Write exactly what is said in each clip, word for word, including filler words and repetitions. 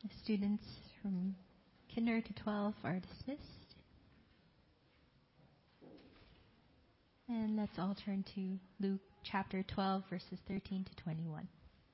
Students from kinder to twelve are dismissed. And let's all turn to Luke chapter twelve, verses thirteen to twenty-one.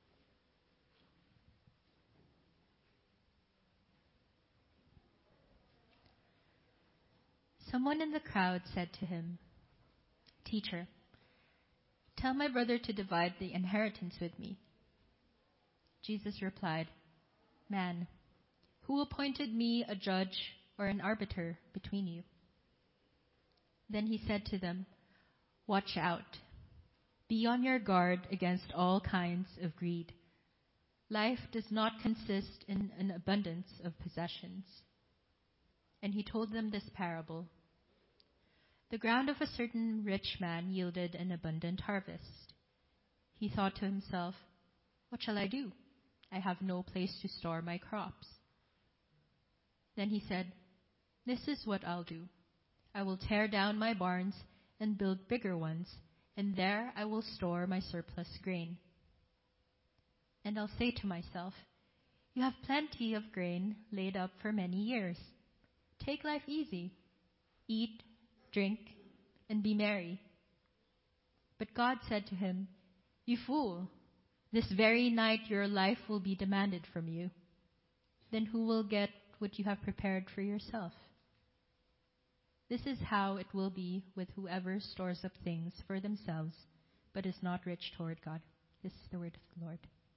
Someone in the crowd said to him, "Teacher, tell my brother to divide the inheritance with me." Jesus replied, "Man, who appointed me a judge or an arbiter between you?" Then he said to them, "Watch out. Be on your guard against all kinds of greed. Life does not consist in an abundance of possessions." And he told them this parable. The ground of a certain rich man yielded an abundant harvest. He thought to himself, "What shall I do? I have no place to store my crops." Then he said, "This is what I'll do. I will tear down my barns and build bigger ones, and there I will store my surplus grain. And I'll say to myself, 'You have plenty of grain laid up for many years. Take life easy. Eat, drink, and be merry.' But God said to him, 'You fool, this very night your life will be demanded from you. Then who will get what you have prepared for yourself? This is how it will be with whoever stores up things for themselves, but is not rich toward God.'" This is the word of the Lord.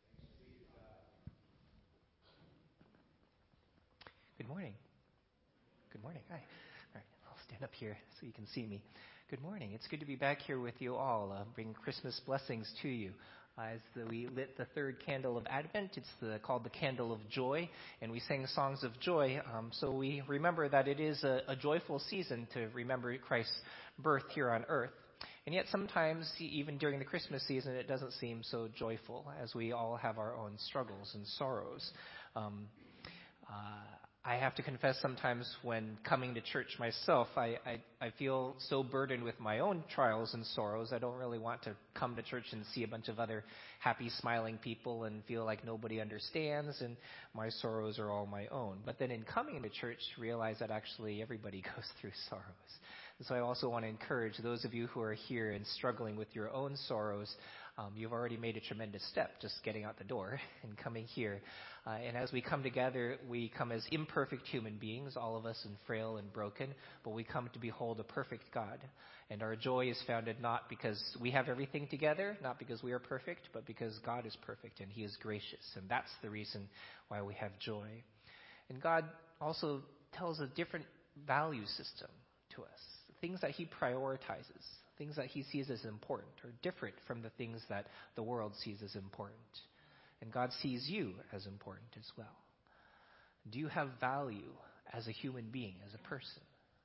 Good morning. Good morning. Hi. All right, I'll stand up here so you can see me. Good morning. It's good to be back here with you all, uh, bring Christmas blessings to you. Uh, as the, we lit the third candle of Advent, it's the, called the Candle of Joy, and we sang songs of joy. Um, so we remember that it is a, a joyful season to remember Christ's birth here on earth. And yet sometimes, even during the Christmas season, it doesn't seem so joyful, as we all have our own struggles and sorrows. Um, uh, I have to confess sometimes when coming to church myself, I, I, I feel so burdened with my own trials and sorrows. I don't really want to come to church and see a bunch of other happy, smiling people and feel like nobody understands and my sorrows are all my own. But then in coming to church, realize that actually everybody goes through sorrows. And so I also want to encourage those of you who are here and struggling with your own sorrows. Um, you've already made a tremendous step just getting out the door and coming here. Uh, and as we come together, we come as imperfect human beings, all of us, and frail and broken, but we come to behold a perfect God. And our joy is founded not because we have everything together, not because we are perfect, but because God is perfect and He is gracious. And that's the reason why we have joy. And God also tells a different value system to us, things that He prioritizes. Things that He sees as important are different from the things that the world sees as important. And God sees you as important as well. Do you have value as a human being, as a person?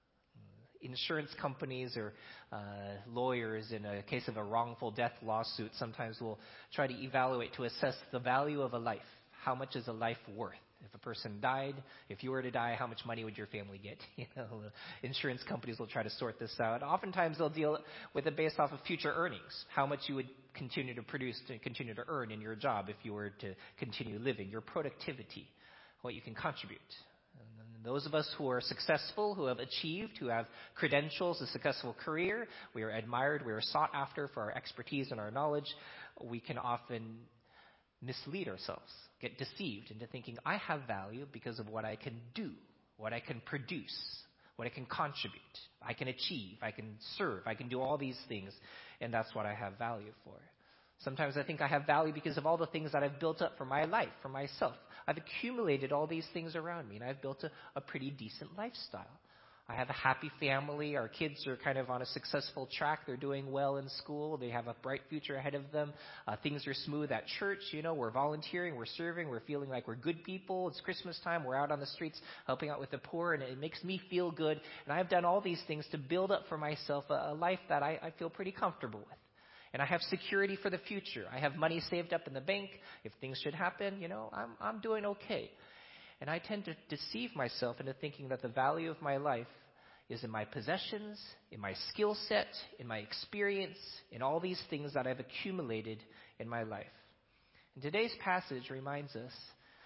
Insurance companies or uh, lawyers in a case of a wrongful death lawsuit sometimes will try to evaluate to assess the value of a life. How much is a life worth? If a person died, if you were to die, how much money would your family get? You know, insurance companies will try to sort this out. Oftentimes they'll deal with it based off of future earnings, how much you would continue to produce, to continue to earn in your job if you were to continue living, your productivity, what you can contribute. And those of us who are successful, who have achieved, who have credentials, a successful career, we are admired, we are sought after for our expertise and our knowledge, we can often mislead ourselves, get deceived into thinking I have value because of what I can do, what I can produce, what I can contribute, I can achieve, I can serve, I can do all these things, and that's what I have value for. Sometimes I think I have value because of all the things that I've built up for my life, for myself. I've accumulated all these things around me, and I've built a, a pretty decent lifestyle. I have a happy family. Our kids are kind of on a successful track. They're doing well in school. They have a bright future ahead of them. Uh, things are smooth at church. You know, we're volunteering, we're serving, we're feeling like we're good people. It's Christmas time. We're out on the streets helping out with the poor, and it makes me feel good. And I've done all these things to build up for myself a, a life that I, I feel pretty comfortable with. And I have security for the future. I have money saved up in the bank. If things should happen, you know, I'm I'm doing okay. And I tend to deceive myself into thinking that the value of my life is in my possessions, in my skill set, in my experience, in all these things that I've accumulated in my life. And today's passage reminds us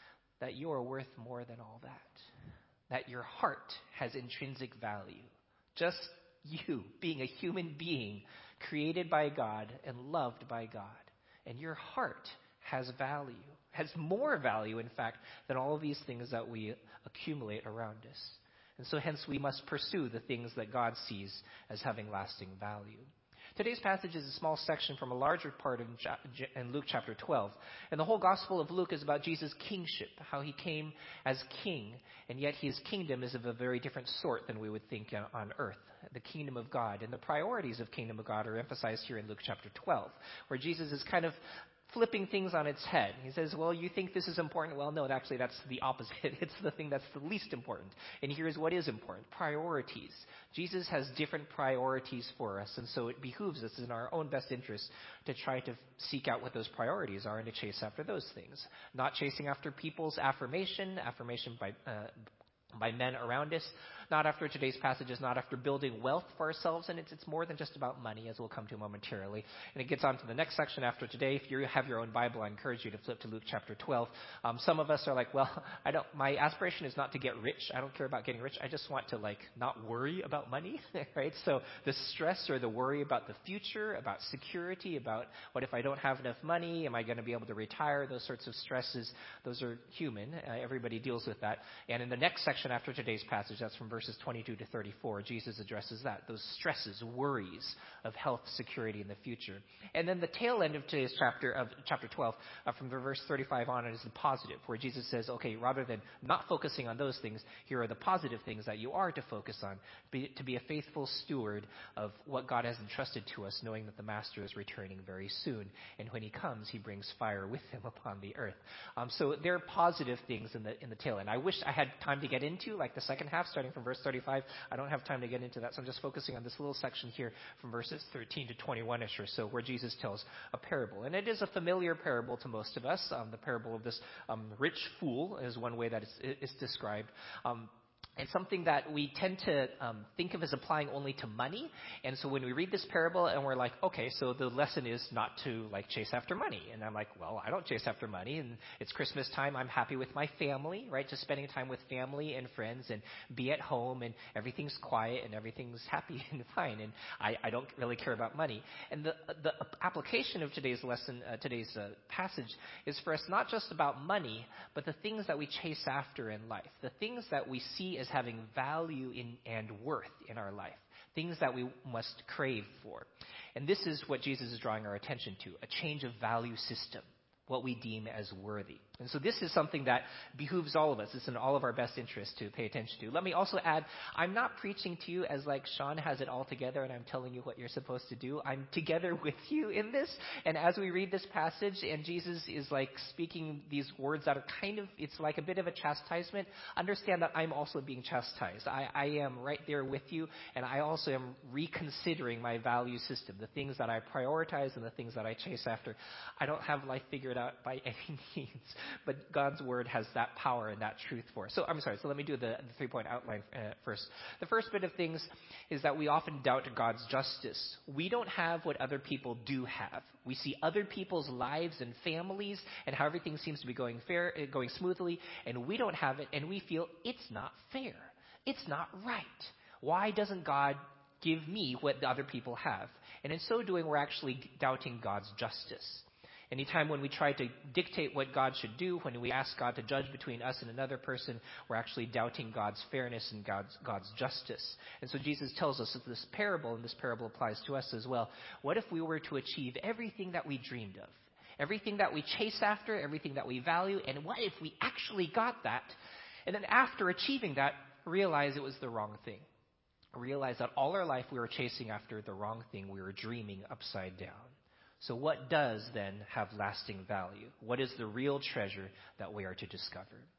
that you are worth more than all that. That your heart has intrinsic value. Just you being a human being created by God and loved by God. And your heart has value, has more value, in fact, than all of these things that we accumulate around us. And so hence we must pursue the things that God sees as having lasting value. Today's passage is a small section from a larger part in, in Luke chapter twelve. And the whole Gospel of Luke is about Jesus' kingship, how he came as king, and yet his kingdom is of a very different sort than we would think on earth, the kingdom of God. And the priorities of kingdom of God are emphasized here in Luke chapter twelve, where Jesus is kind of flipping things on its head. He says, well, you think this is important? Well, no, actually that's the opposite. It's the thing that's the least important. And here's what is important. Priorities. Jesus has different priorities for us, and so it behooves us in our own best interest to try to seek out what those priorities are and to chase after those things. Not chasing after people's affirmation, affirmation by uh, by men around us, not after today's passages, not after building wealth for ourselves, and it's, it's more than just about money, as we'll come to momentarily. And it gets on to the next section after today. If you have your own Bible, I encourage you to flip to Luke chapter twelve. Um, some of us are like, well, I don't. My aspiration is not to get rich. I don't care about getting rich. I just want to like not worry about money, right? So the stress or the worry about the future, about security, about what if I don't have enough money? Am I going to be able to retire? Those sorts of stresses, those are human. Uh, everybody deals with that. And in the next section after today's passage, that's from verses twenty-two to thirty-four, Jesus addresses that, those stresses, worries of health, security in the future. And then the tail end of today's chapter, of chapter twelve, uh, from the verse thirty-five on, is the positive, where Jesus says, okay, rather than not focusing on those things, here are the positive things that you are to focus on, be, to be a faithful steward of what God has entrusted to us, knowing that the Master is returning very soon. And when he comes, he brings fire with him upon the earth. Um, so there are positive things in the in the tail end. I wish I had time to get into into, like the second half, starting from verse thirty-five. I don't have time to get into that, so I'm just focusing on this little section here from verses thirteen to twenty-one-ish or so, where Jesus tells a parable. And it is a familiar parable to most of us. Um, the parable of this um, rich fool is one way that it's, it's described. Um, It's something that we tend to um, think of as applying only to money. And so when we read this parable and we're like, okay, so the lesson is not to like chase after money. And I'm like, well, I don't chase after money. And it's Christmas time. I'm happy with my family, right? Just spending time with family and friends and be at home and everything's quiet and everything's happy and fine. And I, I don't really care about money. And the, the application of today's lesson, uh, today's uh, passage is for us not just about money, but the things that we chase after in life, the things that we see as having value in and worth in our life, things that we must crave for. And this is what Jesus is drawing our attention to, a change of value system, what we deem as worthy. And so this is something that behooves all of us. It's in all of our best interest to pay attention to. Let me also add, I'm not preaching to you as like Sean has it all together and I'm telling you what you're supposed to do. I'm together with you in this. And as we read this passage and Jesus is like speaking these words that are kind of, it's like a bit of a chastisement, understand that I'm also being chastised. I, I am right there with you, and I also am reconsidering my value system, the things that I prioritize and the things that I chase after. I don't have life figured out by any means. But God's word has that power and that truth for us. So I'm sorry, so let me do the, the three-point outline uh, first. The first bit of things is that we often doubt God's justice. We don't have what other people do have. We see other people's lives and families and how everything seems to be going fair, going smoothly, and we don't have it, and we feel it's not fair. It's not right. Why doesn't God give me what the other people have? And in so doing, we're actually doubting God's justice. Anytime when we try to dictate what God should do, when we ask God to judge between us and another person, we're actually doubting God's fairness and God's, God's justice. And so Jesus tells us that this parable, and this parable applies to us as well, what if we were to achieve everything that we dreamed of? Everything that we chase after, everything that we value, and what if we actually got that? And then after achieving that, realize it was the wrong thing. Realize that all our life we were chasing after the wrong thing. We were dreaming upside down. So what does then have lasting value? What is the real treasure that we are to discover?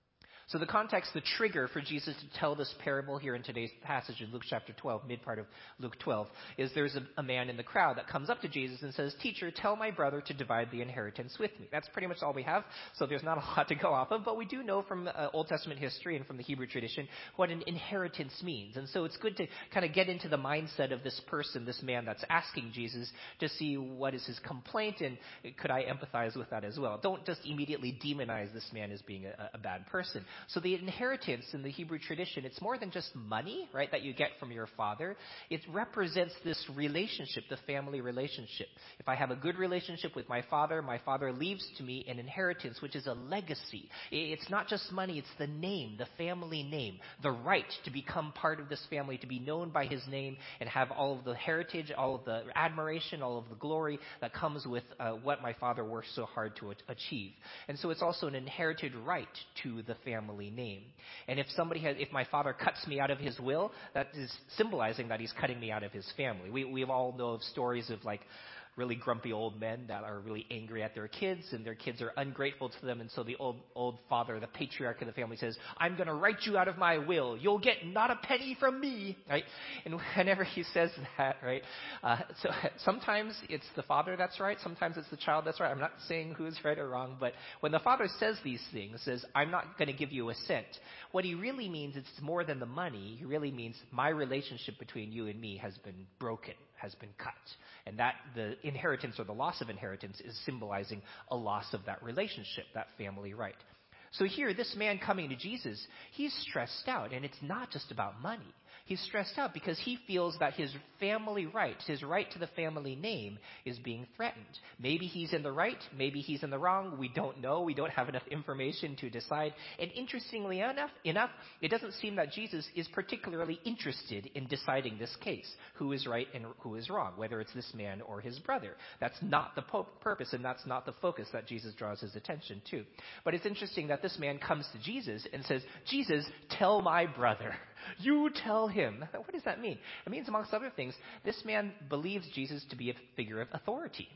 So the context, the trigger for Jesus to tell this parable here in today's passage in Luke chapter twelve, mid part of Luke twelve, is there's a, a man in the crowd that comes up to Jesus and says, "Teacher, tell my brother to divide the inheritance with me." That's pretty much all we have, so there's not a lot to go off of, but we do know from uh, Old Testament history and from the Hebrew tradition what an inheritance means. And so it's good to kind of get into the mindset of this person, this man that's asking Jesus, to see what is his complaint, and could I empathize with that as well. Don't just immediately demonize this man as being a, a bad person. So the inheritance in the Hebrew tradition, it's more than just money, right, that you get from your father. It represents this relationship, the family relationship. If I have a good relationship with my father, my father leaves to me an inheritance, which is a legacy. It's not just money, it's the name, the family name, the right to become part of this family, to be known by his name and have all of the heritage, all of the admiration, all of the glory that comes with uh, what my father worked so hard to achieve. And so it's also an inherited right to the family name. And if somebody has, if my father cuts me out of his will, that is symbolizing that he's cutting me out of his family. We we all know of stories of like really grumpy old men that are really angry at their kids, and their kids are ungrateful to them, and so the old old father, the patriarch of the family, says, "I'm going to write you out of my will. You'll get not a penny from me," right? And whenever he says that, right, uh, so sometimes it's the father that's right, sometimes it's the child that's right. I'm not saying who's right or wrong, but when the father says these things, says, "I'm not going to give you a cent," what he really means, it's more than the money. He really means my relationship between you and me has been broken, has been cut. And that the inheritance or the loss of inheritance is symbolizing a loss of that relationship, that family right. So here, this man coming to Jesus, he's stressed out, and it's not just about money. He's stressed out because he feels that his family right, his right to the family name, is being threatened. Maybe he's in the right, maybe he's in the wrong. We don't know. We don't have enough information to decide. And interestingly enough, enough, it doesn't seem that Jesus is particularly interested in deciding this case, who is right and who is wrong, whether it's this man or his brother. That's not the po- purpose, and that's not the focus that Jesus draws his attention to. But it's interesting that this man comes to Jesus and says, "Jesus, tell my brother. You tell him." What does that mean? It means, amongst other things, this man believes Jesus to be a figure of authority.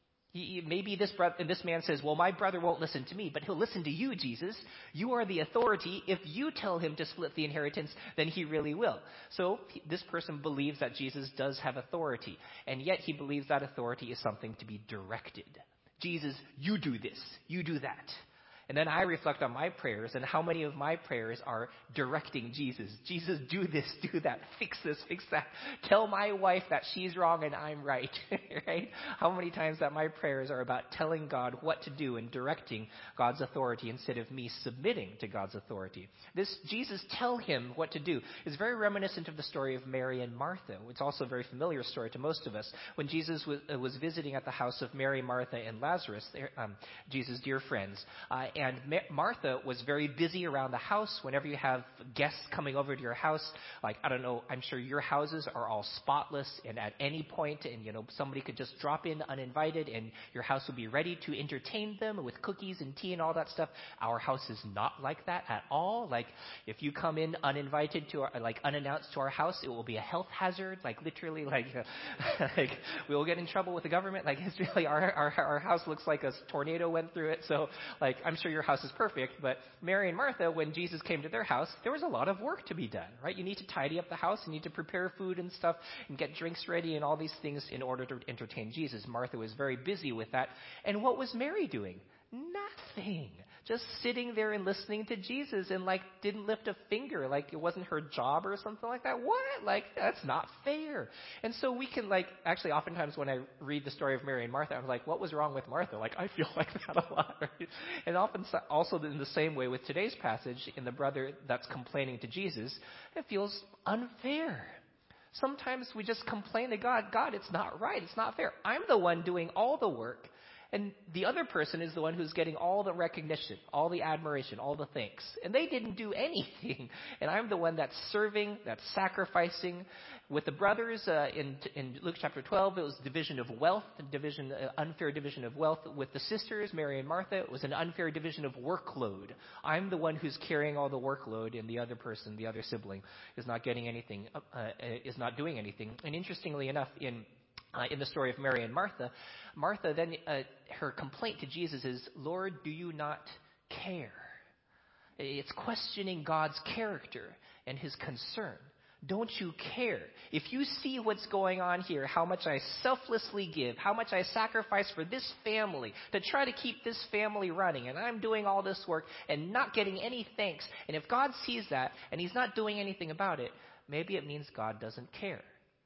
He, maybe this brother, this man says, "Well, my brother won't listen to me, but he'll listen to you, Jesus. You are the authority. If you tell him to split the inheritance, then he really will." So this person believes that Jesus does have authority, and yet he believes that authority is something to be directed. "Jesus, you do this. You do that." And then I reflect on my prayers and how many of my prayers are directing Jesus. "Jesus, do this, do that, fix this, fix that. Tell my wife that she's wrong and I'm right." Right? How many times that my prayers are about telling God what to do and directing God's authority instead of me submitting to God's authority. This Jesus, tell him what to do, is very reminiscent of the story of Mary and Martha. It's also a very familiar story to most of us. When Jesus was, uh, was visiting at the house of Mary, Martha, and Lazarus, um, Jesus' dear friends, uh, And Martha was very busy around the house. Whenever you have guests coming over to your house, like, I don't know, I'm sure your houses are all spotless, and at any point, and you know, somebody could just drop in uninvited and your house would be ready to entertain them with cookies and tea and all that stuff. Our house is not like that at all. Like, if you come in uninvited to our, like unannounced to our house, it will be a health hazard. Like, literally, like, like we will get in trouble with the government. Like, it's really, our, our, our house looks like a tornado went through it. So, like, I'm sure your house is perfect, but Mary and Martha, when Jesus came to their house, there was a lot of work to be done, right? You need to tidy up the house, you need to prepare food and stuff, and get drinks ready and all these things in order to entertain Jesus. Martha was very busy with that. And what was Mary doing? Nothing. Just sitting there and listening to Jesus, and like didn't lift a finger, like it wasn't her job or something like that. What? Like, that's not fair. And so we can, like, actually oftentimes when I read the story of Mary and Martha, I'm like, what was wrong with Martha? Like, I feel like that a lot. Right? And often also in the same way with today's passage, in the brother that's complaining to Jesus, it feels unfair. Sometimes we just complain to God, God, it's not right. It's not fair. I'm the one doing all the work, and the other person is the one who's getting all the recognition, all the admiration, all the thanks. And they didn't do anything. And I'm the one that's serving, that's sacrificing. With the brothers uh, in, in Luke chapter twelve, it was division of wealth, division, uh, unfair division of wealth. With the sisters, Mary and Martha, it was an unfair division of workload. I'm the one who's carrying all the workload, and the other person, the other sibling, is not getting anything, uh, is not doing anything. And interestingly enough, in Uh, in the story of Mary and Martha, Martha then, uh, her complaint to Jesus is, Lord, do you not care? It's questioning God's character and his concern. Don't you care? If you see what's going on here, how much I selflessly give, how much I sacrifice for this family to try to keep this family running, and I'm doing all this work and not getting any thanks, and if God sees that and he's not doing anything about it, maybe it means God doesn't care.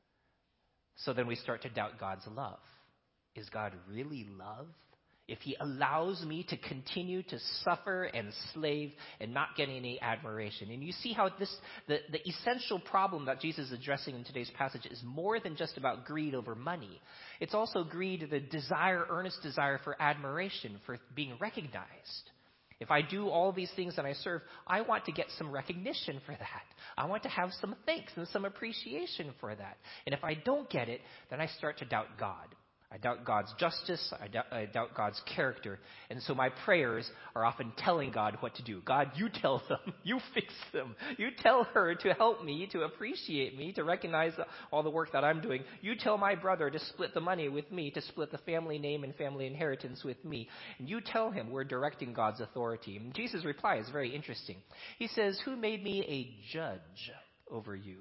So then we start to doubt God's love. Is God really love? If he allows me to continue to suffer and slave and not get any admiration. And you see how this the, the essential problem that Jesus is addressing in today's passage is more than just about greed over money. It's also greed, the desire, earnest desire for admiration, for being recognized. If I do all these things that I serve, I want to get some recognition for that. I want to have some thanks and some appreciation for that. And if I don't get it, then I start to doubt God. I doubt God's justice. I doubt, I doubt God's character. And so my prayers are often telling God what to do. God, you tell them. You fix them. You tell her to help me, to appreciate me, to recognize all the work that I'm doing. You tell my brother to split the money with me, to split the family name and family inheritance with me. And you tell him we're directing God's authority. And Jesus' reply is very interesting. He says, who made me a judge over you?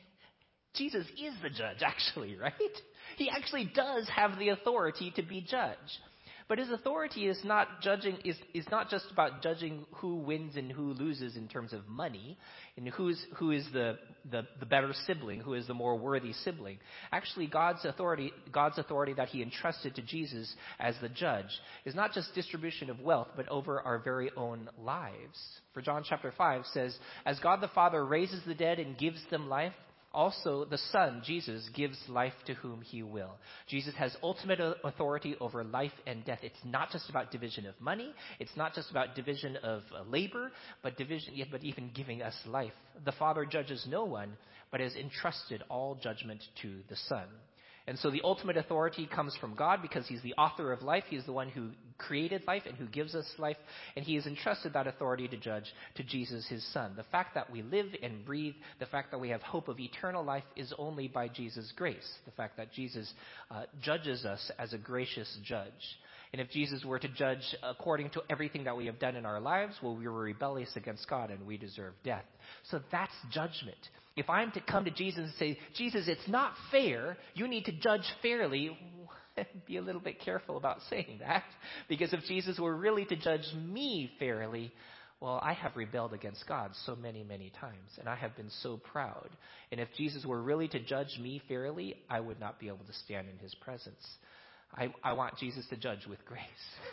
Jesus is the judge, actually, right? He actually does have the authority to be judge. But his authority is not judging is, is not just about judging who wins and who loses in terms of money, and who's who is the, the, the better sibling, who is the more worthy sibling. Actually, God's authority God's authority that he entrusted to Jesus as the judge is not just distribution of wealth, but over our very own lives. For John chapter five says, as God the Father raises the dead and gives them life, also, the Son, Jesus, gives life to whom he will. Jesus has ultimate authority over life and death. It's not just about division of money. It's not just about division of uh, labor, but division, but even giving us life. The Father judges no one, but has entrusted all judgment to the Son. And so the ultimate authority comes from God because he's the author of life. He's the one who created life and who gives us life. And he has entrusted that authority to judge to Jesus, his Son. The fact that we live and breathe, the fact that we have hope of eternal life is only by Jesus' grace. The fact that Jesus uh, judges us as a gracious judge. And if Jesus were to judge according to everything that we have done in our lives, well, we were rebellious against God and we deserve death. So that's judgment. If I'm to come to Jesus and say, Jesus, it's not fair, you need to judge fairly, be a little bit careful about saying that. Because if Jesus were really to judge me fairly, well, I have rebelled against God so many, many times, and I have been so proud. And if Jesus were really to judge me fairly, I would not be able to stand in his presence. I, I want Jesus to judge with grace.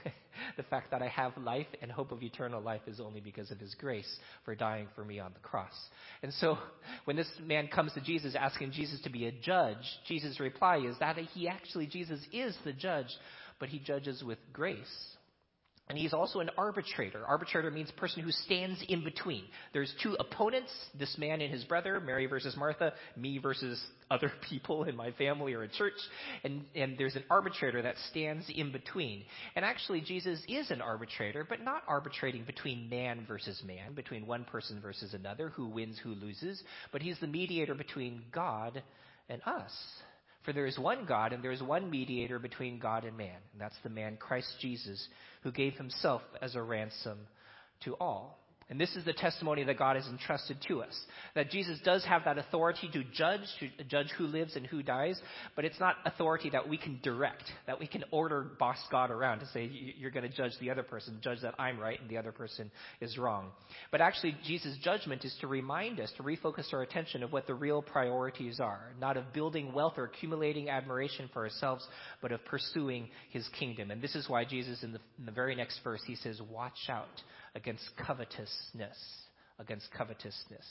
The fact that I have life and hope of eternal life is only because of his grace for dying for me on the cross. And so when this man comes to Jesus asking Jesus to be a judge, Jesus' reply is that he actually, Jesus is the judge, but he judges with grace. And he's also an arbitrator. Arbitrator means person who stands in between. There's two opponents, this man and his brother, Mary versus Martha, me versus other people in my family or a church. And, and there's an arbitrator that stands in between. And actually, Jesus is an arbitrator, but not arbitrating between man versus man, between one person versus another, who wins, who loses. But he's the mediator between God and us. For there is one God and there is one mediator between God and man. And that's the man Christ Jesus, who gave himself as a ransom to all. And this is the testimony that God has entrusted to us. That Jesus does have that authority to judge, to judge who lives and who dies. But it's not authority that we can direct, that we can order boss God around to say, you're going to judge the other person, judge that I'm right and the other person is wrong. But actually, Jesus' judgment is to remind us, to refocus our attention of what the real priorities are. Not of building wealth or accumulating admiration for ourselves, but of pursuing his kingdom. And this is why Jesus, in the, in the very next verse, he says, watch out against covetousness, against covetousness.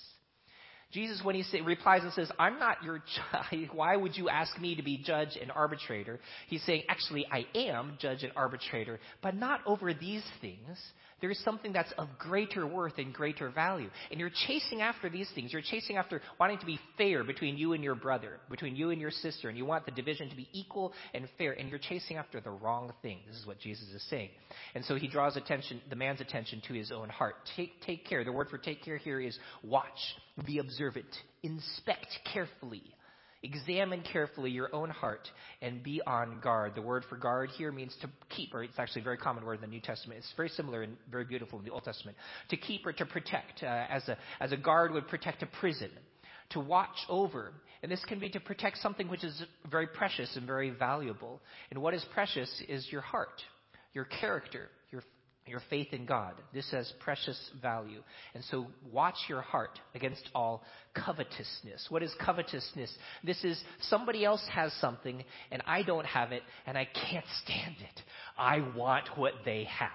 Jesus, when he say, replies and says, I'm not your judge, why would you ask me to be judge and arbitrator? He's saying, actually, I am judge and arbitrator, but not over these things. There is something that's of greater worth and greater value. And you're chasing after these things. You're chasing after wanting to be fair between you and your brother, between you and your sister, and you want the division to be equal and fair, and you're chasing after the wrong thing. This is what Jesus is saying. And so he draws attention, the man's attention to his own heart. Take, take care. The word for take care here is watch, be observant, inspect carefully. Examine carefully your own heart and be on guard. The word for guard here means to keep, or it's actually a very common word in the New Testament. It's very similar and very beautiful in the Old Testament. To keep or to protect, uh, as a as a guard would protect a prison. To watch over. And this can be to protect something which is very precious and very valuable. And what is precious is your heart, your character, your your faith in God. This has precious value. And so watch your heart against all covetousness. What is covetousness? This is somebody else has something and I don't have it and I can't stand it. I want what they have.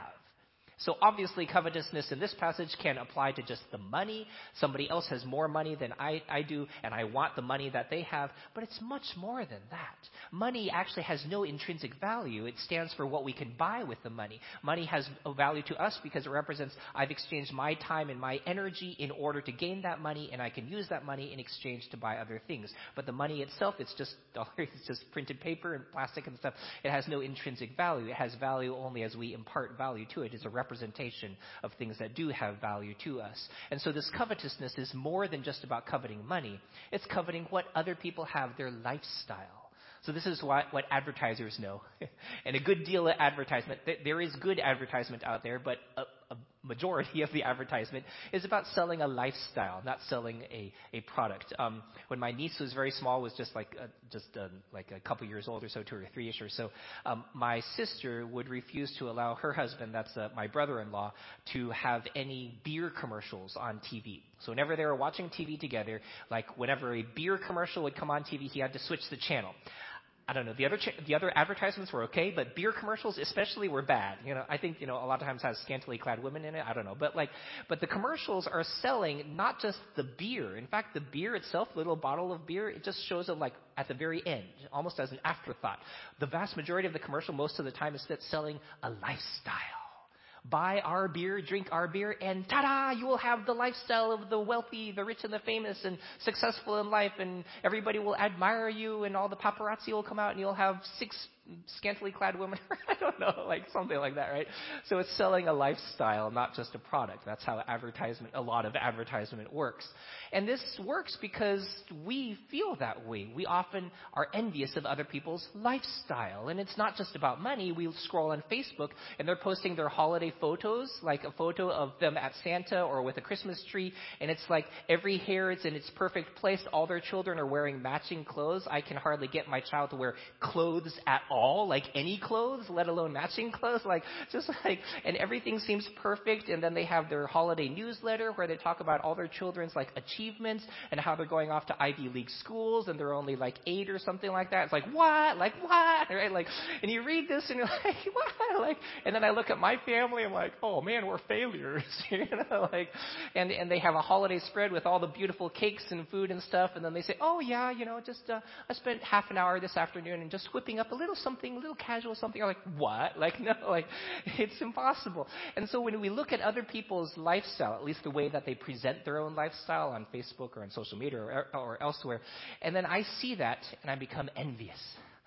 So obviously covetousness in this passage can apply to just the money. Somebody else has more money than I, I do, and I want the money that they have. But it's much more than that. Money actually has no intrinsic value. It stands for what we can buy with the money. Money has a value to us because it represents I've exchanged my time and my energy in order to gain that money, and I can use that money in exchange to buy other things. But the money itself, it's just it's just printed paper and plastic and stuff. It has no intrinsic value. It has value only as we impart value to it. It's a representation of things that do have value to us. And so this covetousness is more than just about coveting money. It's coveting what other people have, their lifestyle. So this is what, what advertisers know. And a good deal of advertisement, there is good advertisement out there, but a, a majority of the advertisement is about selling a lifestyle, not selling a, a product. Um, when my niece was very small, was just like uh, just uh, like a couple years old or so, two or three-ish or so, um, my sister would refuse to allow her husband, that's uh, my brother-in-law, to have any beer commercials on T V. So whenever they were watching T V together, like whenever a beer commercial would come on T V, he had to switch the channel. I don't know. The other ch- the other advertisements were okay, but beer commercials especially were bad. You know, I think you know a lot of times has scantily clad women in it. I don't know, but like, but the commercials are selling not just the beer. In fact, the beer itself, little bottle of beer, it just shows up like at the very end, almost as an afterthought. The vast majority of the commercial, most of the time, is that selling a lifestyle. Buy our beer, drink our beer, and ta-da, you will have the lifestyle of the wealthy, the rich and the famous and successful in life, and everybody will admire you, and all the paparazzi will come out, and you'll have six scantily clad women. I don't know, like something like that, right? So it's selling a lifestyle, not just a product. That's how advertisement, a lot of advertisement works. And this works because we feel that way. We often are envious of other people's lifestyle. And it's not just about money. We scroll on Facebook and they're posting their holiday photos, like a photo of them at Santa or with a Christmas tree. And it's like every hair is in its perfect place. All their children are wearing matching clothes. I can hardly get my child to wear clothes at all, like any clothes, let alone matching clothes. Like just like, and everything seems perfect. And then they have their holiday newsletter where they talk about all their children's like achievements and how they're going off to Ivy League schools and they're only like eight or something like that. It's like, what? Like, what? Right? Like, and you read this and you're like, what? Like, and then I look at my family and I'm like, oh man, we're failures. You know, like, and, and they have a holiday spread with all the beautiful cakes and food and stuff. And then they say, oh yeah, you know, just, uh, I spent half an hour this afternoon and just whipping up a little something, a little casual something. You're like, what? Like, no, like, it's impossible. And so when we look at other people's lifestyle, at least the way that they present their own lifestyle on Facebook or on social media or, or elsewhere, and then I see that and I become envious.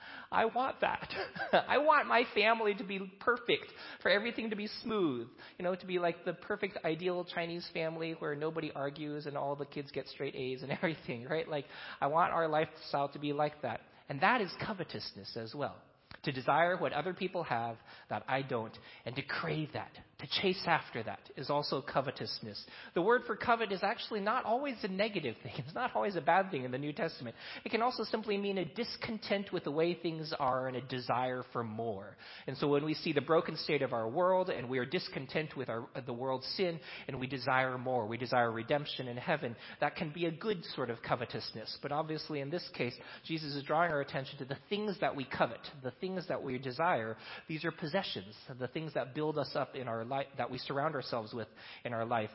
I want that. I want my family to be perfect, for everything to be smooth, you know, to be like the perfect ideal Chinese family where nobody argues and all the kids get straight A's and everything, right? Like, I want our lifestyle to be like that. And that is covetousness as well. To desire what other people have that I don't, and to crave that, to chase after that, is also covetousness. The word for covet is actually not always a negative thing. It's not always a bad thing in the New Testament. It can also simply mean a discontent with the way things are and a desire for more. And so when we see the broken state of our world and we are discontent with our, the world's sin and we desire more, we desire redemption in heaven, that can be a good sort of covetousness. But obviously in this case, Jesus is drawing our attention to the things that we covet, the things that we desire. These are possessions, the things that build us up in our life, that we surround ourselves with in our life.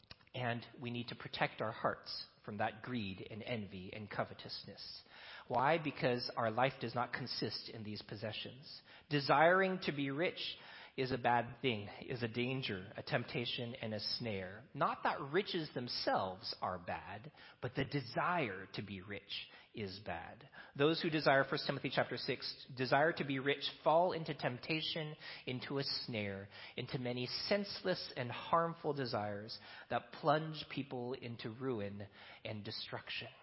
And we need to protect our hearts from that greed and envy and covetousness. Why? Because our life does not consist in these possessions. Desiring to be rich is a bad thing, is a danger, a temptation, and a snare. Not that riches themselves are bad, but the desire to be rich is bad. Those who desire, First Timothy chapter six, desire to be rich fall into temptation, into a snare, into many senseless and harmful desires that plunge people into ruin and destruction.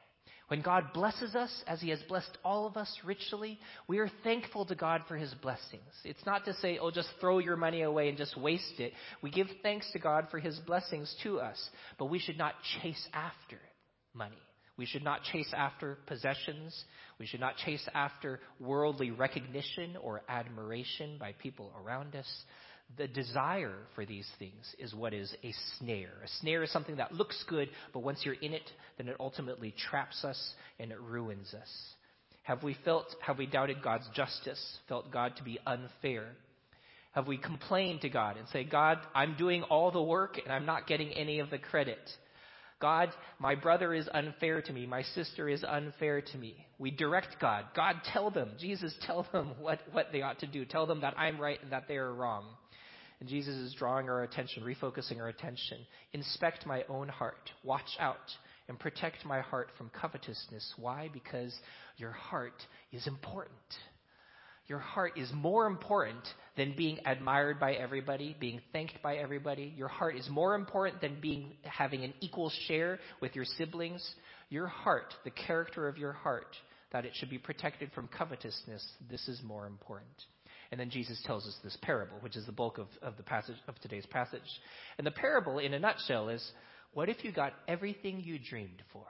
When God blesses us, as he has blessed all of us richly, we are thankful to God for his blessings. It's not to say, oh, just throw your money away and just waste it. We give thanks to God for his blessings to us, but we should not chase after money. We should not chase after possessions. We should not chase after worldly recognition or admiration by people around us. The desire for these things is what is a snare. A snare is something that looks good, but once you're in it, then it ultimately traps us and it ruins us. Have we felt, have we doubted God's justice, felt God to be unfair? Have we complained to God and say, God, I'm doing all the work and I'm not getting any of the credit? God, my brother is unfair to me. My sister is unfair to me. We direct God. God, tell them. Jesus, tell them what, what they ought to do. Tell them that I'm right and that they are wrong. And Jesus is drawing our attention, refocusing our attention. Inspect my own heart. Watch out and protect my heart from covetousness. Why? Because your heart is important. Your heart is more important than being admired by everybody, being thanked by everybody. Your heart is more important than being having an equal share with your siblings. Your heart, the character of your heart, that it should be protected from covetousness, this is more important. And then Jesus tells us this parable, which is the bulk of, of the passage of today's passage. And the parable, in a nutshell, is, what if you got everything you dreamed for?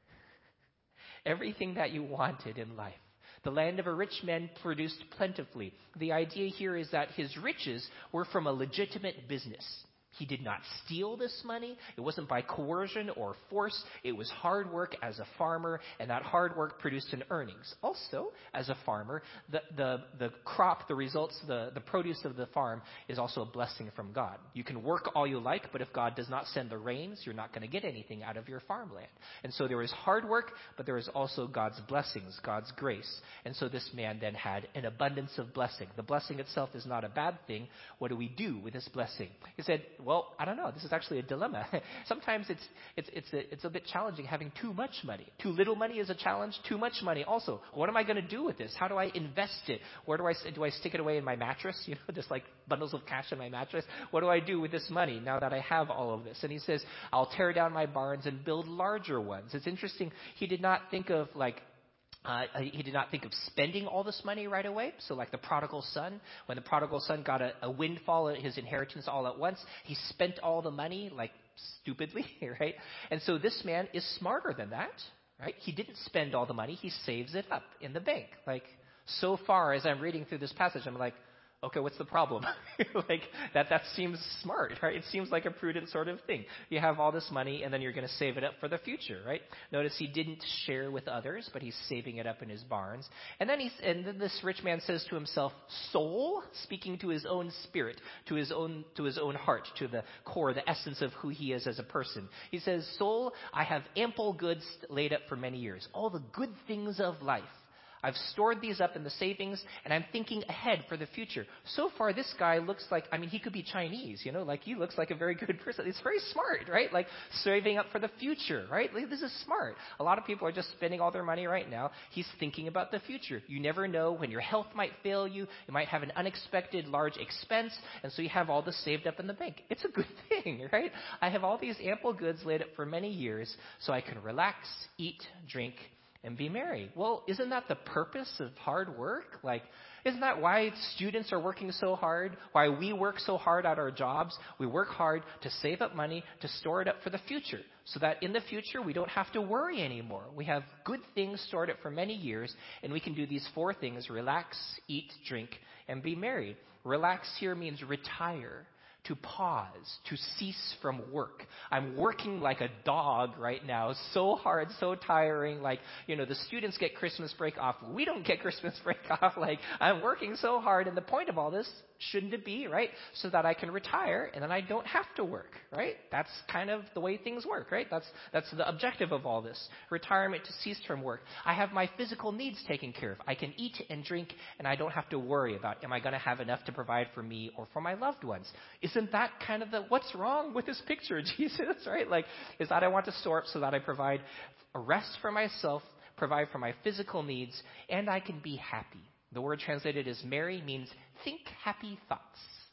Everything that you wanted in life. The land of a rich man produced plentifully. The idea here is that his riches were from a legitimate business. He did not steal this money. It wasn't by coercion or force. It was hard work as a farmer, and that hard work produced an earnings. Also, as a farmer, the, the, the crop, the results, the, the produce of the farm is also a blessing from God. You can work all you like, but if God does not send the rains, you're not going to get anything out of your farmland. And so there is hard work, but there is also God's blessings, God's grace. And so this man then had an abundance of blessing. The blessing itself is not a bad thing. What do we do with this blessing? He said, well, I don't know. This is actually a dilemma. Sometimes it's it's it's a, it's a bit challenging having too much money. Too little money is a challenge. Too much money also. What am I going to do with this? How do I invest it? Where do I do I stick it away in my mattress? You know, just like bundles of cash in my mattress. What do I do with this money now that I have all of this? And he says, I'll tear down my barns and build larger ones. It's interesting. He did not think of like. Uh, he did not think of spending all this money right away. So like the prodigal son, when the prodigal son got a, a windfall at his inheritance all at once, he spent all the money like stupidly, right? And so this man is smarter than that, right? He didn't spend all the money. He saves it up in the bank. Like so far as I'm reading through this passage, I'm like, okay, what's the problem? like that, that seems smart, right? It seems like a prudent sort of thing. You have all this money and then you're going to save it up for the future, right? Notice he didn't share with others, but he's saving it up in his barns. And then he's, and then this rich man says to himself, soul, speaking to his own spirit, to his own, to his own heart, to the core, the essence of who he is as a person. He says, soul, I have ample goods laid up for many years. All the good things of life. I've stored these up in the savings, and I'm thinking ahead for the future. So far, this guy looks like, I mean, he could be Chinese, you know, like he looks like a very good person. It's very smart, right? Like saving up for the future, right? Like, this is smart. A lot of people are just spending all their money right now. He's thinking about the future. You never know when your health might fail you. You might have an unexpected large expense, and so you have all this saved up in the bank. It's a good thing, right? I have all these ample goods laid up for many years, so I can relax, eat, drink, and be merry. Well, isn't that the purpose of hard work? Like, isn't that why students are working so hard? Why we work so hard at our jobs? We work hard to save up money, to store it up for the future, so that in the future we don't have to worry anymore. We have good things stored up for many years, and we can do these four things: relax, eat, drink, and be merry. Relax here means retire. To pause, to cease from work. I'm working like a dog right now, so hard, so tiring. Like, you know, the students get Christmas break off. We don't get Christmas break off. Like, I'm working so hard. And the point of all this, shouldn't it be, right? So that I can retire and then I don't have to work, right? That's kind of the way things work, right? That's that's the objective of all this. Retirement, to cease from work. I have my physical needs taken care of. I can eat and drink and I don't have to worry about, am I going to have enough to provide for me or for my loved ones? Isn't that kind of the, what's wrong with this picture, Jesus, right? Like, is that I want to store up so that I provide a rest for myself, provide for my physical needs, and I can be happy. The word translated as merry means think happy thoughts.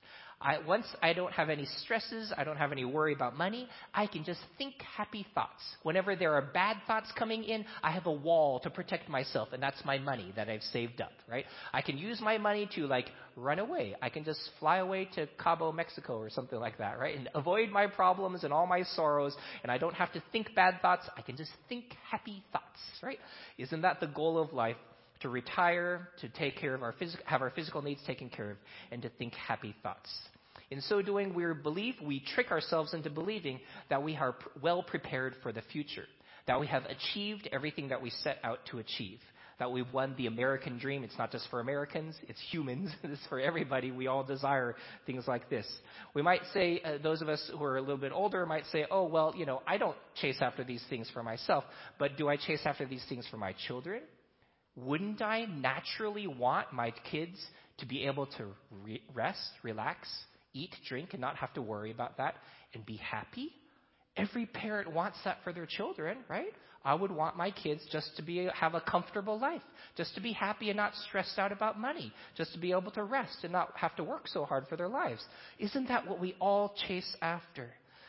I, once I don't have any stresses, I don't have any worry about money, I can just think happy thoughts. Whenever there are bad thoughts coming in, I have a wall to protect myself, and that's my money that I've saved up, right? I can use my money to, like, run away. I can just fly away to Cabo, Mexico or something like that, right? And avoid my problems and all my sorrows, and I don't have to think bad thoughts. I can just think happy thoughts, right? Isn't that the goal of life? To retire, to take care of our phys- have our physical needs taken care of, and to think happy thoughts. In so doing, we believe, we trick ourselves into believing that we are pr- well prepared for the future, that we have achieved everything that we set out to achieve, that we've won the American dream. It's not just for Americans, it's humans. It's for everybody. We all desire things like this. We might say, uh, those of us who are a little bit older might say, oh, well, you know, I don't chase after these things for myself, but do I chase after these things for my children? Wouldn't I naturally want my kids to be able to re- rest, relax, eat, drink, and not have to worry about that and be happy? Every parent wants that for their children, right? I would want my kids just to be have a comfortable life, just to be happy and not stressed out about money, just to be able to rest and not have to work so hard for their lives. Isn't that what we all chase after?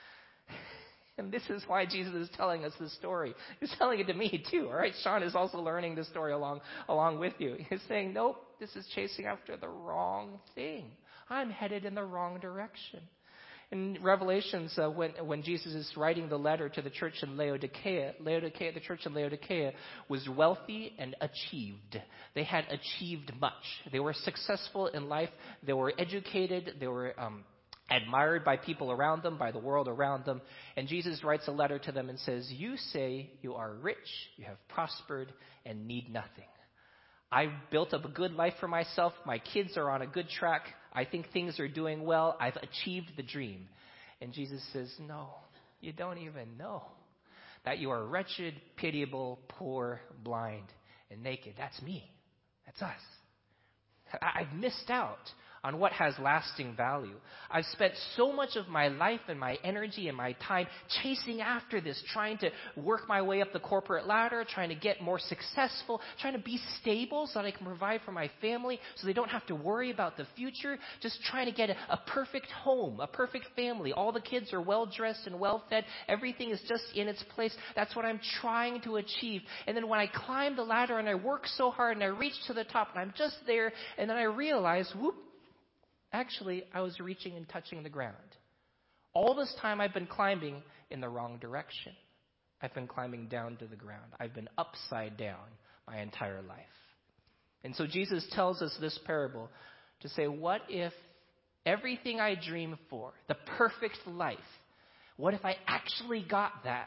And this is why Jesus is telling us this story. He's telling it to me too, all right? Sean is also learning this story along, along with you. He's saying, nope, this is chasing after the wrong thing. I'm headed in the wrong direction. In Revelations, uh, when, when Jesus is writing the letter to the church in Laodicea, Laodicea, the church in Laodicea was wealthy and achieved. They had achieved much. They were successful in life. They were educated. They were um, admired by people around them, by the world around them. And Jesus writes a letter to them and says, you say you are rich, you have prospered, and need nothing. I've built up a good life for myself. My kids are on a good track. I think things are doing well. I've achieved the dream. And Jesus says, no, you don't even know that you are wretched, pitiable, poor, blind, and naked. That's me. That's us. I've missed out on what has lasting value. I've spent so much of my life and my energy and my time chasing after this, trying to work my way up the corporate ladder, trying to get more successful, trying to be stable so that I can provide for my family so they don't have to worry about the future, just trying to get a, a perfect home, a perfect family. All the kids are well-dressed and well-fed. Everything is just in its place. That's what I'm trying to achieve. And then when I climb the ladder and I work so hard and I reach to the top and I'm just there, and then I realize, whoop, actually, I was reaching and touching the ground. All this time I've been climbing in the wrong direction. I've been climbing down to the ground. I've been upside down my entire life. And so Jesus tells us this parable to say, what if everything I dream for, the perfect life, what if I actually got that?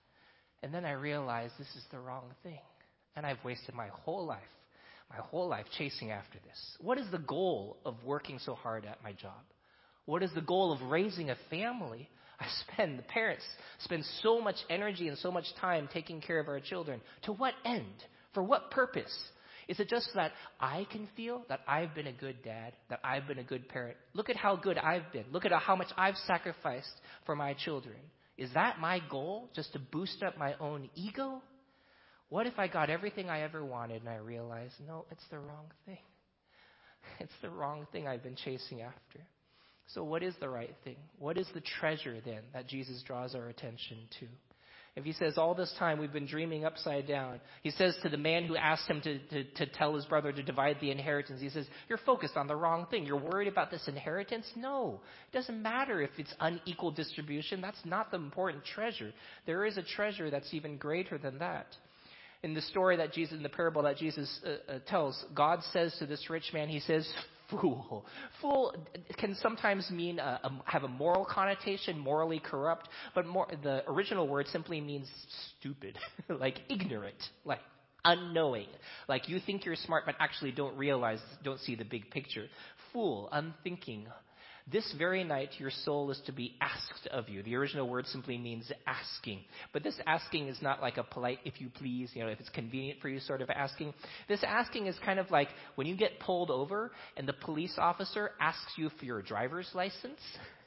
And then I realize this is the wrong thing. And I've wasted my whole life. My whole life chasing after this. What is the goal of working so hard at my job? What is the goal of raising a family? I spend, the parents spend so much energy and so much time taking care of our children. To what end? For what purpose? Is it just that I can feel that I've been a good dad, that I've been a good parent? Look at how good I've been. Look at how much I've sacrificed for my children. Is that my goal? Just to boost up my own ego? What if I got everything I ever wanted and I realized, no, it's the wrong thing. It's the wrong thing I've been chasing after. So what is the right thing? What is the treasure then that Jesus draws our attention to? If he says all this time we've been dreaming upside down, he says to the man who asked him to, to, to tell his brother to divide the inheritance, he says, you're focused on the wrong thing. You're worried about this inheritance? No. It doesn't matter if it's unequal distribution. That's not the important treasure. There is a treasure that's even greater than that. In the story that Jesus, in the parable that Jesus uh, uh, tells, God says to this rich man, he says, fool. Fool can sometimes mean a, a, have a moral connotation, morally corrupt, but more, the original word simply means stupid, like ignorant, like unknowing, like you think you're smart but actually don't realize, don't see the big picture. Fool, unthinking. This very night your soul is to be asked of you. The original word simply means asking. But this asking is not like a polite, if you please, you know, if it's convenient for you sort of asking. This asking is kind of like when you get pulled over and the police officer asks you for your driver's license.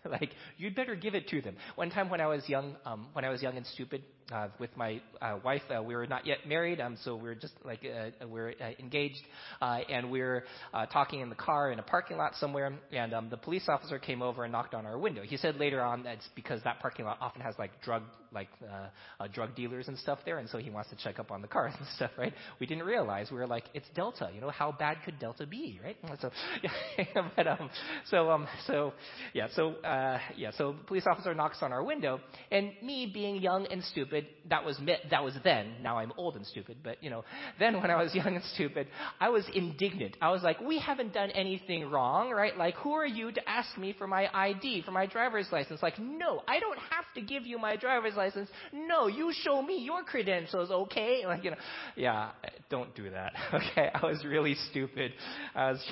Like, you'd better give it to them. One time when I was young, um, when I was young and stupid, uh, with my uh, wife, uh, we were not yet married, um, so we were just like uh, we we're uh, engaged, uh, and we were uh, talking in the car in a parking lot somewhere, and um, the police officer came over and knocked on our window. He said later on that it's because that parking lot often has like drug like uh, uh, drug dealers and stuff there, and so he wants to check up on the cars and stuff, right? We didn't realize. We were like, it's Delta, you know, how bad could Delta be, right? So, yeah, but um, so um, so yeah, so uh, yeah, so the police officer knocks on our window, and me being young and stupid, that was me, that was then. Now I'm old and stupid, but you know, then when I was young and stupid, I was indignant. I was like, we haven't done anything wrong, right? Like, who are you to ask me for my I D, for my driver's license? Like, no, I don't have to give you my driver's license. No, you show me your credentials, okay? Like, you know, yeah, don't do that, okay? I was really stupid. I was,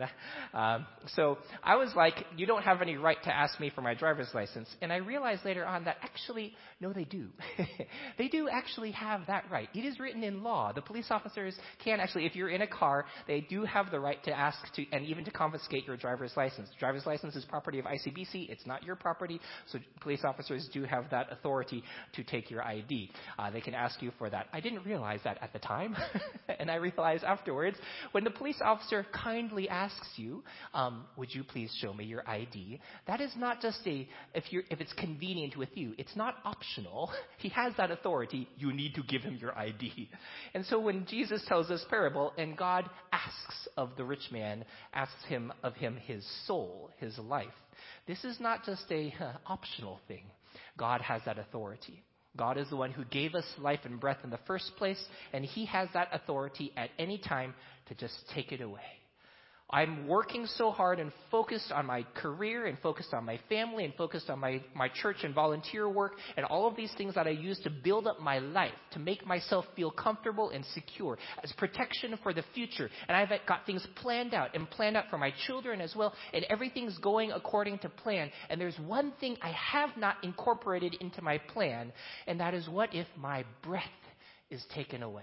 um, so I was like, you don't have any right to ask me for my driver's license. And I realized later on that actually, no, they do. They do actually have that right. It is written in law. The police officers can actually, if you're in a car, they do have the right to ask to, and even to confiscate your driver's license. Driver's license is property of I C B C. It's not your property. So police officers do have that authority to take your I D. Uh, they can ask you for that. I didn't realize that at the time. And I realized afterwards, when the police officer kindly asks you, um, would you please show me your I D? That is not just a, if you're, if it's convenient with you, it's not optional. He has that authority. You need to give him your I D. And so when Jesus tells this parable and God asks of the rich man, asks him of him his soul, his life, this is not just a uh, optional thing. God has that authority. God is the one who gave us life and breath in the first place, and he has that authority at any time to just take it away. I'm working so hard and focused on my career and focused on my family and focused on my, my church and volunteer work and all of these things that I use to build up my life, to make myself feel comfortable and secure as protection for the future. And I've got things planned out and planned out for my children as well, and everything's going according to plan. And there's one thing I have not incorporated into my plan, and that is, what if my breath is taken away?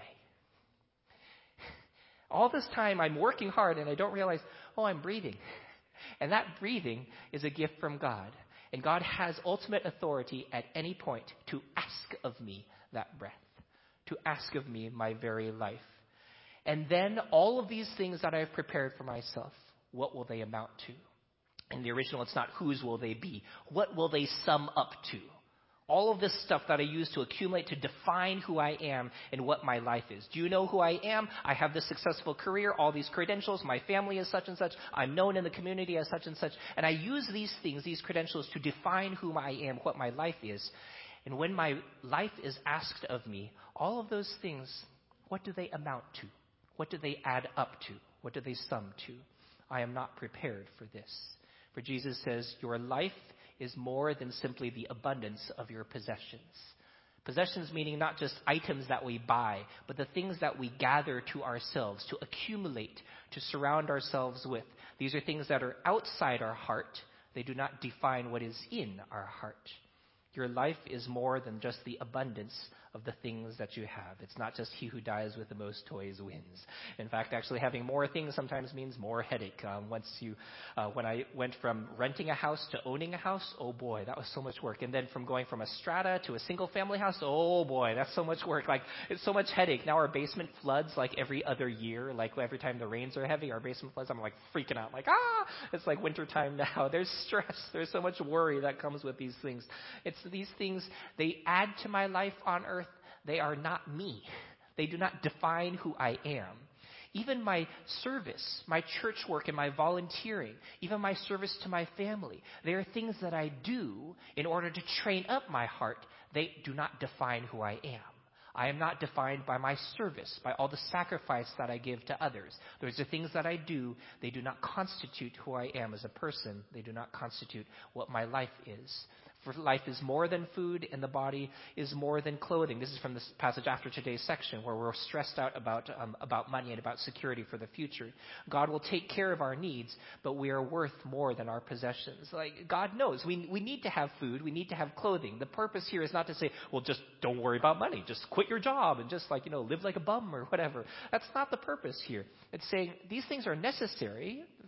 All this time I'm working hard and I don't realize, oh, I'm breathing. And that breathing is a gift from God. And God has ultimate authority at any point to ask of me that breath, to ask of me my very life. And then all of these things that I've prepared for myself, what will they amount to? In the original, it's not whose will they be. What will they sum up to? All of this stuff that I use to accumulate, to define who I am and what my life is. Do you know who I am? I have this successful career, all these credentials, my family is such and such, I'm known in the community as such and such, and I use these things, these credentials, to define who I am, what my life is. And when my life is asked of me, all of those things, what do they amount to? What do they add up to? What do they sum to? I am not prepared for this. For Jesus says, your life is more than simply the abundance of your possessions. Possessions meaning not just items that we buy, but the things that we gather to ourselves, to accumulate, to surround ourselves with. These are things that are outside our heart. They do not define what is in our heart. Your life is more than just the abundance of the things that you have. It's not just he who dies with the most toys wins. In fact, actually having more things sometimes means more headache. Um, once you, uh, when I went from renting a house to owning a house, oh boy, that was so much work. And then from going from a strata to a single family house, oh boy, that's so much work. Like, it's so much headache. Now our basement floods like every other year. Like every time the rains are heavy, our basement floods. I'm like freaking out. Like, ah, it's like wintertime now. There's stress. There's so much worry that comes with these things. It's these things, they add to my life on earth. They are not me. They do not define who I am. Even my service, my church work and my volunteering, even my service to my family, they are things that I do in order to train up my heart. They do not define who I am. I am not defined by my service, by all the sacrifice that I give to others. Those are things that I do. They do not constitute who I am as a person. They do not constitute what my life is. For life is more than food, and the body is more than clothing. This is from this passage after today's section, where we're stressed out about um, about money and about security for the future. God will take care of our needs, but we are worth more than our possessions. Like, God knows we we need to have food, we need to have clothing. The purpose here is not to say, well, just don't worry about money, just quit your job and just like you know live like a bum or whatever. That's not the purpose here. It's saying these things are necessary.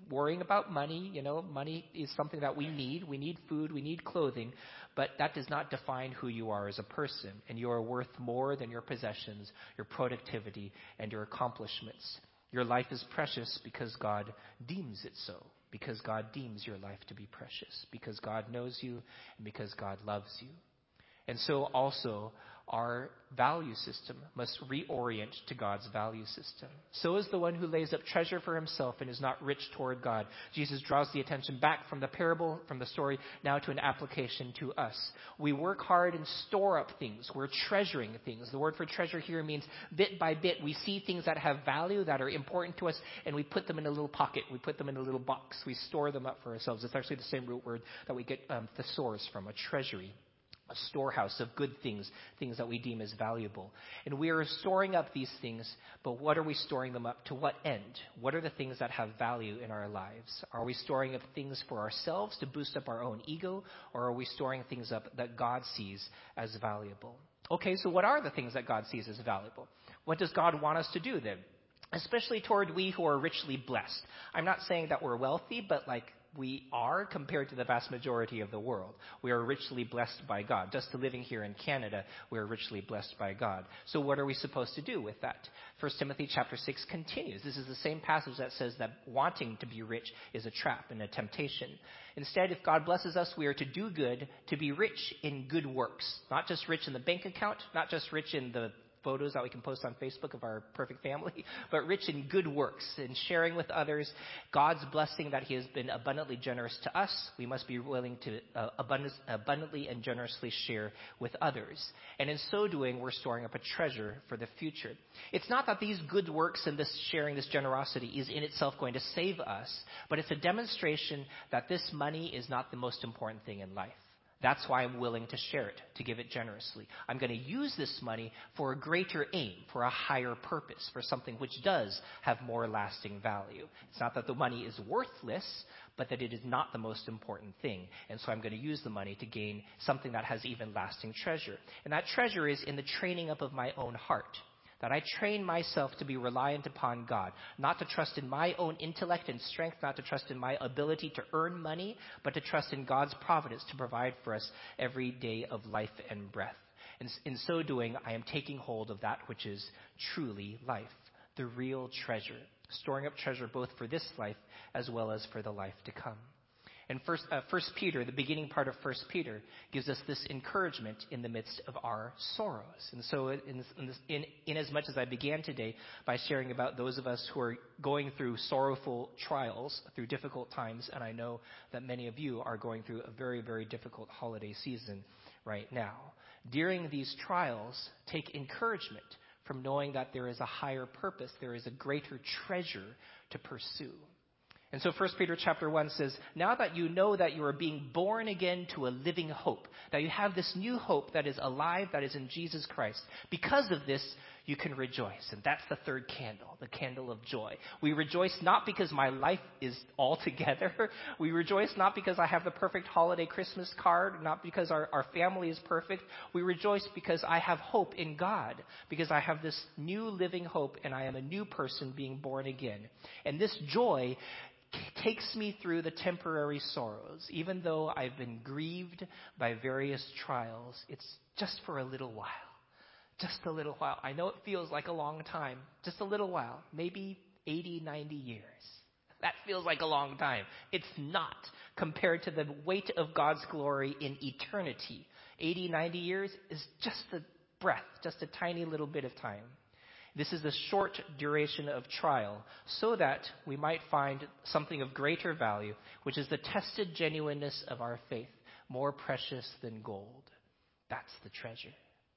worrying about money. You know, money is something that we need. We need food. We need clothing. But that does not define who you are as a person. And you are worth more than your possessions, your productivity, and your accomplishments. Your life is precious because God deems it so. Because God deems your life to be precious. Because God knows you and because God loves you. And so also, our value system must reorient to God's value system. So is the one who lays up treasure for himself and is not rich toward God. Jesus draws the attention back from the parable, from the story, now to an application to us. We work hard and store up things. We're treasuring things. The word for treasure here means bit by bit. We see things that have value, that are important to us, and we put them in a little pocket. We put them in a little box. We store them up for ourselves. It's actually the same root word that we get um, thesaurus from, a treasury. A storehouse of good things, things that we deem as valuable. And we are storing up these things, but what are we storing them up? To what end? What are the things that have value in our lives? Are we storing up things for ourselves to boost up our own ego, or are we storing things up that God sees as valuable? Okay, so what are the things that God sees as valuable? What does God want us to do then? Especially toward we who are richly blessed. I'm not saying that we're wealthy, but like, we are compared to the vast majority of the world. We are richly blessed by God. Just living here in Canada, we are richly blessed by God. So what are we supposed to do with that? First Timothy chapter six continues. This is the same passage that says that wanting to be rich is a trap and a temptation. Instead, if God blesses us, we are to do good, to be rich in good works. Not just rich in the bank account, not just rich in the photos that we can post on Facebook of our perfect family, but rich in good works and sharing with others God's blessing that he has been abundantly generous to us. We must be willing to uh, abundance, abundantly and generously share with others. And in so doing, we're storing up a treasure for the future. It's not that these good works and this sharing, this generosity is in itself going to save us, but it's a demonstration that this money is not the most important thing in life. That's why I'm willing to share it, to give it generously. I'm going to use this money for a greater aim, for a higher purpose, for something which does have more lasting value. It's not that the money is worthless, but that it is not the most important thing. And so I'm going to use the money to gain something that has even lasting treasure. And that treasure is in the training up of my own heart. That I train myself to be reliant upon God, not to trust in my own intellect and strength, not to trust in my ability to earn money, but to trust in God's providence to provide for us every day of life and breath. And in so doing, I am taking hold of that which is truly life, the real treasure, storing up treasure both for this life as well as for the life to come. And first, uh, First Peter, the beginning part of First Peter, gives us this encouragement in the midst of our sorrows. And so, in, in, this, in, in as much as I began today by sharing about those of us who are going through sorrowful trials, through difficult times, and I know that many of you are going through a very, very difficult holiday season right now. During these trials, take encouragement from knowing that there is a higher purpose, there is a greater treasure to pursue. And so First Peter chapter one says, now that you know that you are being born again to a living hope, that you have this new hope that is alive, that is in Jesus Christ, because of this, you can rejoice. And that's the third candle, the candle of joy. We rejoice not because my life is all together. We rejoice not because I have the perfect holiday Christmas card, not because our, our family is perfect. We rejoice because I have hope in God, because I have this new living hope and I am a new person being born again. And this joy takes me through the temporary sorrows. Even though I've been grieved by various trials, it's just for a little while. Just a little while. I know it feels like a long time. Just a little while. Maybe eighty, ninety years. That feels like a long time. It's not compared to the weight of God's glory in eternity. eighty, ninety years is just a breath, just a tiny little bit of time. This is a short duration of trial so that we might find something of greater value, which is the tested genuineness of our faith, more precious than gold. That's the treasure.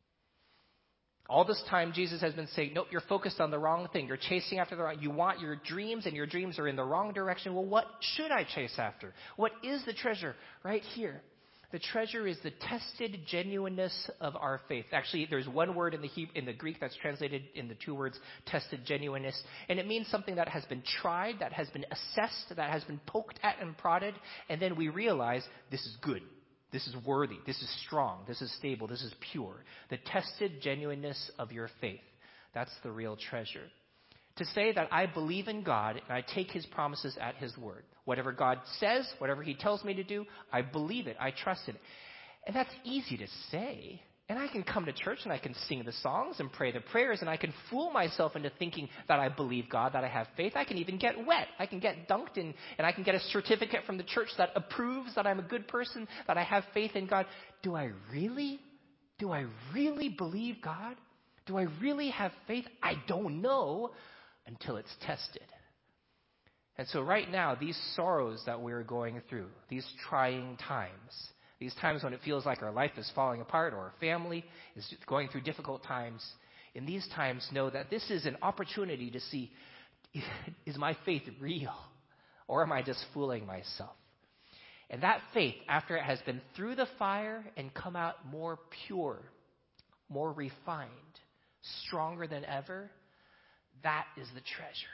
All this time, Jesus has been saying, nope, you're focused on the wrong thing. You're chasing after the wrong, you want your dreams and your dreams are in the wrong direction. Well, what should I chase after? What is the treasure? Right here. The treasure is the tested genuineness of our faith. Actually, there's one word in the Hebrew, in the Greek that's translated in the two words, tested genuineness. And it means something that has been tried, that has been assessed, that has been poked at and prodded. And then we realize this is good. This is worthy. This is strong. This is stable. This is pure. The tested genuineness of your faith. That's the real treasure. To say that I believe in God and I take his promises at his word. Whatever God says, whatever he tells me to do, I believe it, I trust it. And that's easy to say. And I can come to church and I can sing the songs and pray the prayers and I can fool myself into thinking that I believe God, that I have faith. I can even get wet. I can get dunked in and I can get a certificate from the church that approves that I'm a good person, that I have faith in God. Do I really? Do I really believe God? Do I really have faith? I don't know until it's tested. And so right now, these sorrows that we're going through, these trying times, these times when it feels like our life is falling apart or our family is going through difficult times, in these times know that this is an opportunity to see, is my faith real or am I just fooling myself? And that faith, after it has been through the fire and come out more pure, more refined, stronger than ever, that is the treasure.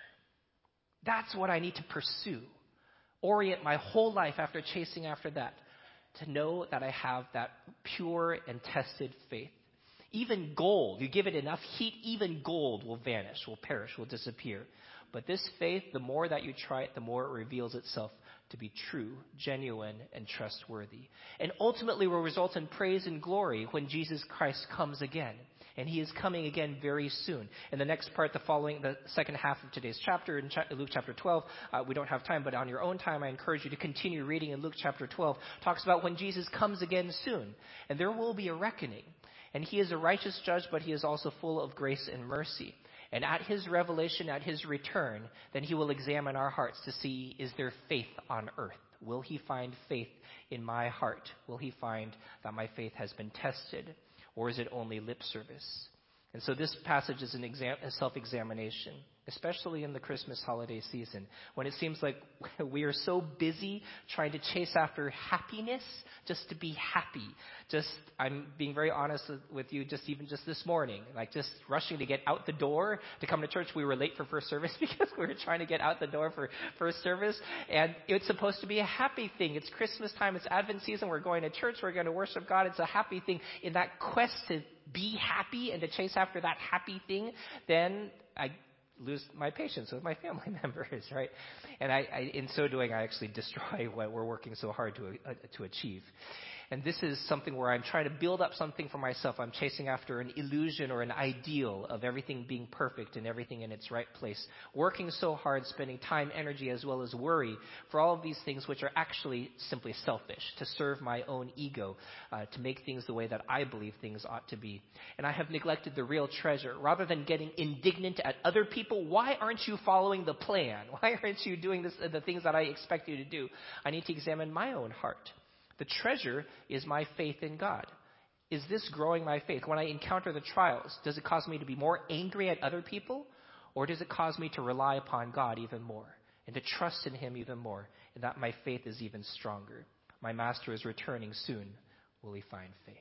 That's what I need to pursue. Orient my whole life after chasing after that. To know that I have that pure and tested faith. Even gold, you give it enough heat, even gold will vanish, will perish, will disappear. But this faith, the more that you try it, the more it reveals itself to be true, genuine, and trustworthy. And ultimately will result in praise and glory when Jesus Christ comes again. And he is coming again very soon. In the next part, the following, the second half of today's chapter, in Luke chapter twelve, uh, we don't have time, but on your own time, I encourage you to continue reading in Luke chapter twelve. Talks about when Jesus comes again soon. And there will be a reckoning. And he is a righteous judge, but he is also full of grace and mercy. And at his revelation, at his return, then he will examine our hearts to see, is there faith on earth? Will he find faith in my heart? Will he find that my faith has been tested? Or is it only lip service? And so this passage is an exam- a self-examination, especially in the Christmas holiday season, when it seems like we are so busy trying to chase after happiness just to be happy. Just, I'm being very honest with you, just even just this morning, like just rushing to get out the door to come to church. We were late for first service because we were trying to get out the door for first service. And it's supposed to be a happy thing. It's Christmas time. It's Advent season. We're going to church. We're going to worship God. It's a happy thing. In that quest to be happy and to chase after that happy thing, then I lose my patience with my family members, right? And I, I, in so doing, I actually destroy what we're working so hard to uh, to achieve. And this is something where I'm trying to build up something for myself. I'm chasing after an illusion or an ideal of everything being perfect and everything in its right place. Working so hard, spending time, energy, as well as worry for all of these things which are actually simply selfish, to serve my own ego, uh, to make things the way that I believe things ought to be. And I have neglected the real treasure. Rather than getting indignant at other people, why aren't you following the plan? Why aren't you doing this, the things that I expect you to do? I need to examine my own heart. The treasure is my faith in God. Is this growing my faith? When I encounter the trials, does it cause me to be more angry at other people? Or does it cause me to rely upon God even more and to trust in him even more, and that my faith is even stronger? My master is returning soon. Will he find faith?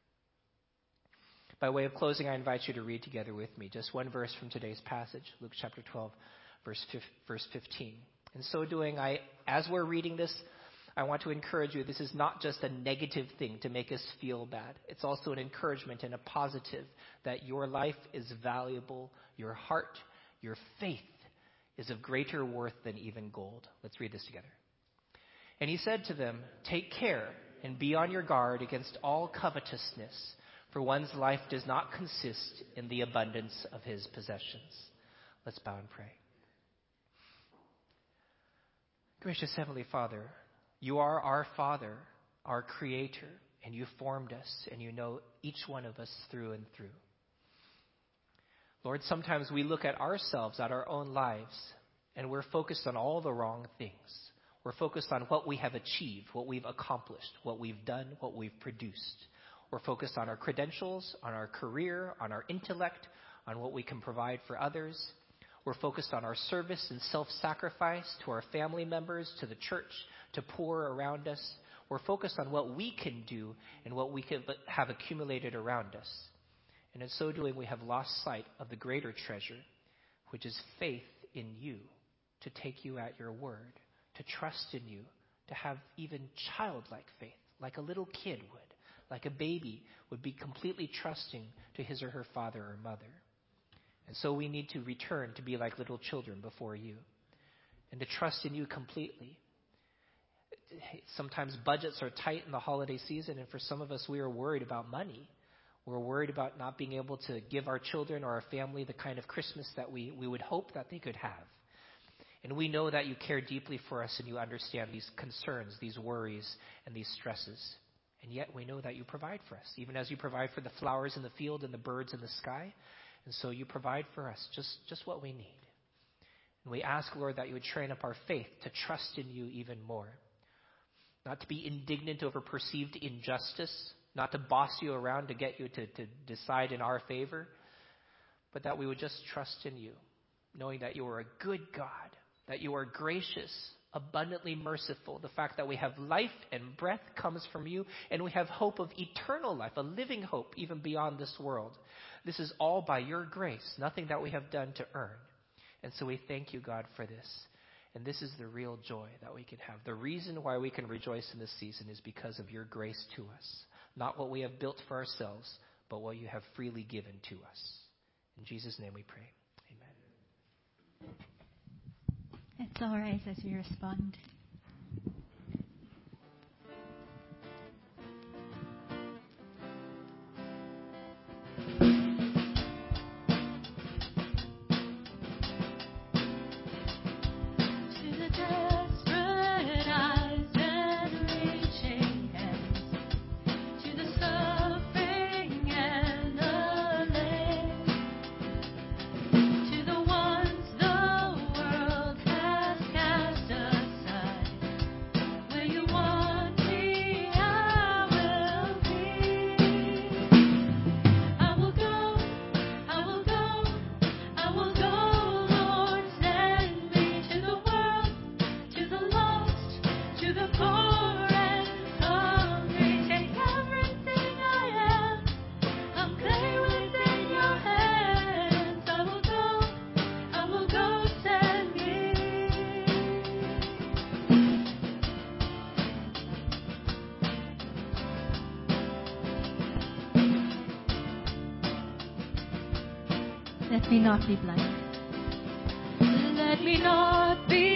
By way of closing, I invite you to read together with me just one verse from today's passage, Luke chapter twelve, verse fifteen. In so doing, I, as we're reading this, I want to encourage you, this is not just a negative thing to make us feel bad. It's also an encouragement and a positive that your life is valuable, your heart, your faith is of greater worth than even gold. Let's read this together. And he said to them, take care and be on your guard against all covetousness, for one's life does not consist in the abundance of his possessions. Let's bow and pray. Gracious Heavenly Father, you are our Father, our Creator, and you formed us, and you know each one of us through and through. Lord, sometimes we look at ourselves, at our own lives, and we're focused on all the wrong things. We're focused on what we have achieved, what we've accomplished, what we've done, what we've produced. We're focused on our credentials, on our career, on our intellect, on what we can provide for others. We're focused on our service and self-sacrifice to our family members, to the church, to poor around us. We're focused on what we can do and what we can have accumulated around us. And in so doing, we have lost sight of the greater treasure, which is faith in you, to take you at your word, to trust in you, to have even childlike faith, like a little kid would, like a baby would be completely trusting to his or her father or mother. And so we need to return to be like little children before you and to trust in you completely. Sometimes budgets are tight in the holiday season, and for some of us, we are worried about money. We're worried about not being able to give our children or our family the kind of Christmas that we, we would hope that they could have. And we know that you care deeply for us and you understand these concerns, these worries, and these stresses. And yet we know that you provide for us, even as you provide for the flowers in the field and the birds in the sky. And so you provide for us just, just what we need. And we ask, Lord, that you would train up our faith to trust in you even more. Not to be indignant over perceived injustice, not to boss you around to get you to, to decide in our favor, but that we would just trust in you, knowing that you are a good God, that you are gracious, abundantly merciful. The fact that we have life and breath comes from you, and we have hope of eternal life, a living hope even beyond this world. This is all by your grace, nothing that we have done to earn. And so we thank you, God, for this. And this is the real joy that we can have. The reason why we can rejoice in this season is because of your grace to us. Not what we have built for ourselves, but what you have freely given to us. In Jesus' name we pray. Amen. Let's all rise as we respond. Let me not be blind. Let me not be